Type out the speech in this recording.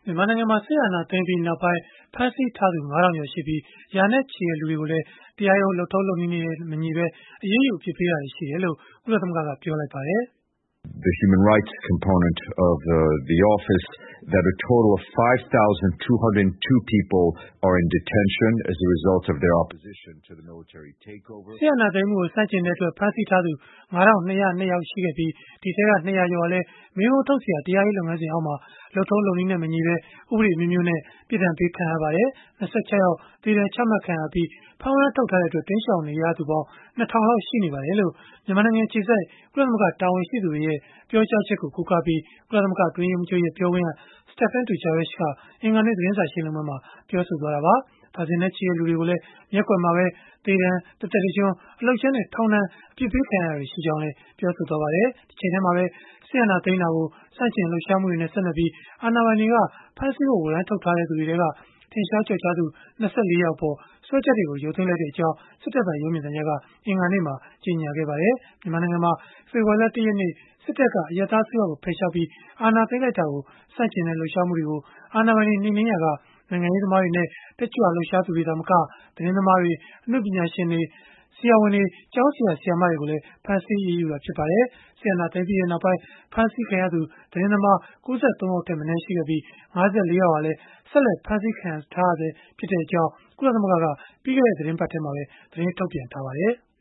မြန်မာနိုင်ငံမှာ စစ်အာဏာသိမ်းပြီးနောက်ပိုင်း ဖမ်းဆီးထားသူ ၅,၀၀၀ ကျော်ရှိပြီး ရာနဲ့ချီတဲ့လူတွေကိုလည်း တရားရုံး လုပ်ထုံးလုပ်နည်းနဲ့မညီဘဲ အရေးယူ အပြစ်ပေးတာတွေ ရှိတယ်လို့ ကုလသမဂ္ဂက ပြောလိုက်ပါတယ်။ The human rights component of the office that a total of 5,202 people are in detention as a result of their opposition to the military takeover. စစ်အာဏာသိမ်းမှုကို ဆန့်ကျင်တဲ့အတွက် ဖမ်းဆီးထားသူ ၅,၂၀၂ ယောက်ရှိခဲ့ပြီး ဒီအထဲက ၂၀၀ ကျော်ဟာလည်း မင်းဘူးထုတ်စရာ တရားရေးလုပ်ငန်းစဉ်အောက်မှာ လုပ်ထုံးလုပ်နည်းနဲ့မညီဘဲ ဥပဒေအမျိုးမျိုးနဲ့ ပြစ်ဒဏ်ပေးခံရပါတယ်။ ၂၆ ယောက် သေဒဏ်ချမှတ်ခံရပြီး ဖမ်းဝရမ်းထုတ်ထားတဲ့အတွက် တိမ်းရှောင်နေရသူပေါင်း ၂,၀၀၀ လောက် ရှိနေပါတယ်လို့ မြန်မာနိုင်ငံအခြေစိုက် ကုလသမဂ္ဂ တာဝန်ရှိသူတွေရဲ့ ပြောကြားချက်ကို ကိုးကားပြီး ကုလသမဂ္ဂ အတွင်းရေးမှူးချုပ်ရဲ့ ပြောခွင့်ရ Stéphane Dujarric က အင်္ဂါနေ့ သတင်းစာရှင်းလင်းပွဲမှာ ပြောဆိုသွားတာပါ။ ဒါဇင်နဲ့ချီတဲ့လူတွေကိုလည်း မျက်ကွယ်မှာပဲ သေဒဏ်၊ တသက်တကျွန်း အလုပ်ကြမ်းနဲ့ ထောင်ဒဏ် အပြစ်ပေးခံရတာတွေ ရှိကြောင်းလည်း ပြောပါတယ်။ တချိန်တည်းမှာပဲ စစ်အာဏာသိမ်းတာကို ဆန့်ကျင်လှုပ်ရှားမှုတွေနဲ့ ဆက်နွယ်ပြီး အာဏာပိုင်တွေက ဖမ်းဆီးဖို့ ဝရမ်းထုတ်ထားသူတွေထဲက ထင်ရှားကျော်ကြားသူ ၂၄ ယောက်အပေါ် စွဲချက်တွေကို ရုပ်သိမ်းလိုက်ကြောင်း စစ်တပ်ပိုင် ရုပ်မြင်သံကြားက အင်္ဂါနေ့မှာ ကြေညာခဲ့ပါတယ်။ မြန်မာနိုင်ငံမှာ ဖေဖော်ဝါရီလ ၁ ရက်နေ့ စစ်တပ်က အရပ်သားအစိုးရကို ဖယ်ရှားပြီး အာဏာသိမ်းလိုက်တာကို ဆန့်ကျင်တဲ့ လှုပ်ရှားမှုတွေကို အာဏာပိုင်တွေ နှိမ်နင်းရာက နိုင်ငံရေးသမားတွေနဲ့ တက်ကြွလှုပ်ရှားသူတွေ သာမက သတင်းသမားတွေ၊ အနုပညာရှင်တွေ၊ ဆရာဝန်တွေ၊ ကျောင်းဆရာ၊ ဆရာမတွေကိုလည်း ဖမ်းဆီးအရေးယူခဲ့တာ ဖြစ်ပါတယ်။ စစ်အာဏာသိမ်းပြီးနောက်ပိုင်း ဖမ်းဆီးခံရသူ သတင်းသမား ၉၃ ယောက်ထက်မနည်း ရှိခဲ့ပြီး၊ ၅၄ ယောက်ဟာလည်း ဆက်လက် ဖမ်းဆီးခံထားရဆဲဖြစ်ကြောင်း ကုလသမဂ္ဂက ပြီးခဲ့တဲ့ သီတင်းပတ်ထဲမှာပဲ သတင်းထုတ်ပြန်ထားပါတယ်။